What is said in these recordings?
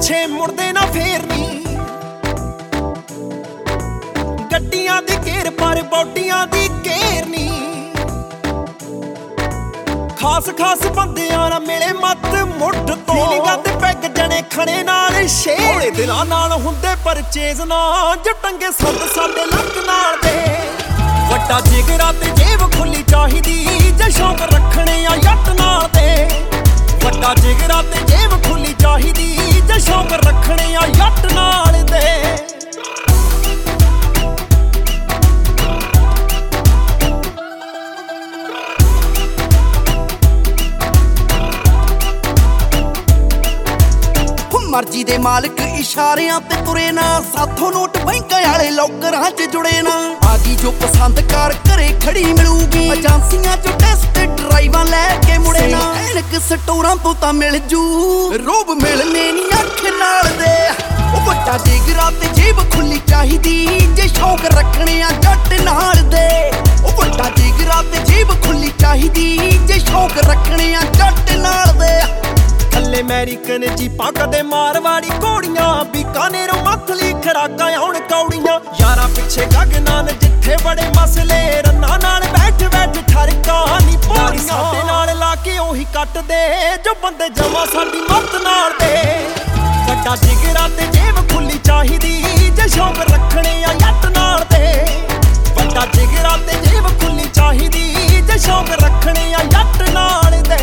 ਪਿੱਛੇ ਮੁੜਦੇ ਨਾ ਫੇਰ ਨੀ। ਗੱਡੀਆਂ ਦੀ ਘੇਰ ਪਰ ਬੋਡੀਆਂ ਦੀ ਘੇਰ ਨੀ। ਖਾਸ ਖਾਸ ਬੰਦਿਆਂ ਨਾਲ ਮਿਲੇ ਮੱਤ ਮੁੱਢ ਤੋਂ। ਫੀਲਿੰਗਾਂ ਤੇ ਪੈਗ ਜਣੇ ਖਣੇ ਨਾਲ ਸ਼ੇਰ। ਦਿਲਾਂ ਨਾਲ ਹੁੰਦੇ ਪਰਚੇਜ਼ ਨਾ ਜਟੰਗੇ ਸੰਦ ਸਾਡੇ ਲੱਕ ਨਾਲ ਦੇ। ਵੱਡਾ ਜਿਗਰਾ ਤੇ ਜੇਬ ਖੁੱਲੀ ਚਾਹੀਦੀ ਜੇ ਸ਼ੌਂਕ ਰੱਖਣੇ ਆ ਜੱਟ ਨਾਲ ਦੇ। ਵੱਡਾ ਜਿਗਰਾ ਤੇ ਜੇਬ ਖੁੱਲੀ ਚਾਹੀਦੀ ਜੇ ਸ਼ੌਂਕ ਰੱਖਣੇ ਆ ਜੱਟ ਨਾਲ ਦੇ। ਮਰਜ਼ੀ ਦੇ ਮਾਲਕ ਇਸ਼ਾਰਿਆਂ ਤੇ ਤੁਰੇ ਨਾ। ਸਾਥੋਂ ਨੋਟ ਬੈਂਕਾਂ ਵਾਲੇ ਲੋਕਰਾਂ 'ਚ ਜੁੜੇ ਨਾ। ਆ ਗਈ ਜੋ ਪਸੰਦ ਕਾਰ ਘਰੇ ਖੜੀ ਮਿਲੂਗੀ। ਏਜੰਸੀਆਂ 'ਚ ਟੈਸਟ ਡਰਾਈਵਾਂ ਲੈ ਕੇ ਮੁੜੇ ਨਾ। ਐਨਕ ਸਟੋਰਾਂ ਤੋਂ ਤਾਂ ਮਿਲ ਜੂ ਰੋਬ ਮਿਲਨੇ ਨੀ ਅੱਖ ਨਾਲ ਦੇ। ਉਹ ਵੱਡਾ ਜਿਗਰਾ ਤੇ ਜੇਬ ਖੁੱਲੀ ਚਾਹੀਦੀ ਜੇ ਸ਼ੌਂਕ ਰੱਖਣੇ ਆ ਜੱਟ ਨਾਲ ਦੇ। ਉਹ ਵੱਡਾ ਜਿਗਰਾ ਤੇ ਜੇਬ ਖੁੱਲੀ ਚਾਹੀਦੀ ਜੇ ਸ਼ੌਂਕ ਰੱਖਣੇ ਆ ਜੱਟ ਨਾਲ ਦੇ। ਥੱਲੇ ਅਮਰੀਕਨ ਜੀਪਾਂ ਕਦੇ ਮਾਰਵਾੜੀ ਘੋੜੀਆਂ। ਬੀਕਾਨੇਰੋਂ ਮੱਥਲੀ ਖਰਾਕਾਂ ਆਉਣ ਕੌੜੀਆਂ। ਯਾਰਾਂ ਪਿੱਛੇ ਗਗਨਾਂ ਨੇ ਜਿੱਥੇ ਬੜੇ ਮਸਲੇ। ਰੰਨਾਂ ਨਾਲ ਬੈਠ ਬੈਠ ਠਰਕਾਂ ਨੀ ਪੌੜੀਆਂ। ਸਾਡੇ ਨਾਲ ਲਾ ਕੇ ਉਹੀ ਕੱਟਦੇ ਜੋ ਬੰਦੇ ਜਮਾ ਸਾਡੀ ਮੱਤ ਨਾਲ ਦੇ। ਵੱਡਾ ਜਿਗਰਾ ਤੇ ਜੇਬ ਖੁੱਲੀ ਚਾਹੀਦੀ ਜੇ ਸ਼ੌਂਕ ਰੱਖਣੇ ਆ ਜੱਟ ਨਾਲ ਦੇ। ਵੱਡਾ ਜਿਗਰਾ ਤੇ ਜੇਬ ਖੁੱਲੀ ਚਾਹੀਦੀ ਜੇ ਸ਼ੌਂਕ ਰੱਖਣੇ ਆ ਜੱਟ ਨਾਲ ਦੇ।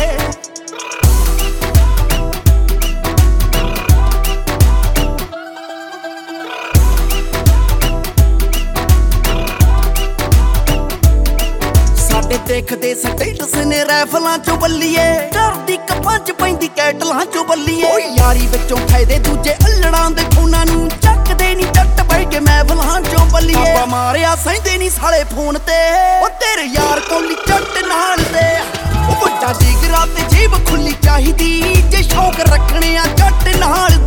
ਦੇਖਦੇ ਸਟੇਟਸ ਨੇ ਰਾਈਫਲਾਂ ਚੋਂ ਬੱਲੀਏ। ਡਰਦੀ ਕੱਪਾਂ 'ਚ ਪੈਂਦੀ ਕੈਟਲਾਂ ਚੋਂ ਬੱਲੀਏ। ਓ ਯਾਰੀ ਵਿੱਚੋਂ ਫਾਇਦੇ ਦੂਜੇ ਅਲੜਾਂ ਦੇ ਖੂਨਾਂ ਨੂੰ ਚੱਕਦੇ ਨੀ ਜੱਟ ਬਹਿ ਕੇ ਮਹਿਫਲਾਂ ਚੋਂ ਬੱਲੀਏ। ਆਪਾਂ ਮਾਰਿਆ ਸਹਿੰਦੇ ਨੀ ਸਾਲੇ ਫੋਨ ਤੇ ਓ ਤੇਰੇ ਯਾਰ ਕੌਲੀ ਜੱਟ ਨਾਲ ਦੇ। ਓ ਵੱਡਾ ਜਿਗਰਾ ਤੇ ਜੇਬ ਖੁੱਲੀ ਚਾਹੀਦੀ ਜੇ ਸ਼ੌਂਕ ਰੱਖਣੇ ਆ ਜੱਟ ਨਾਲ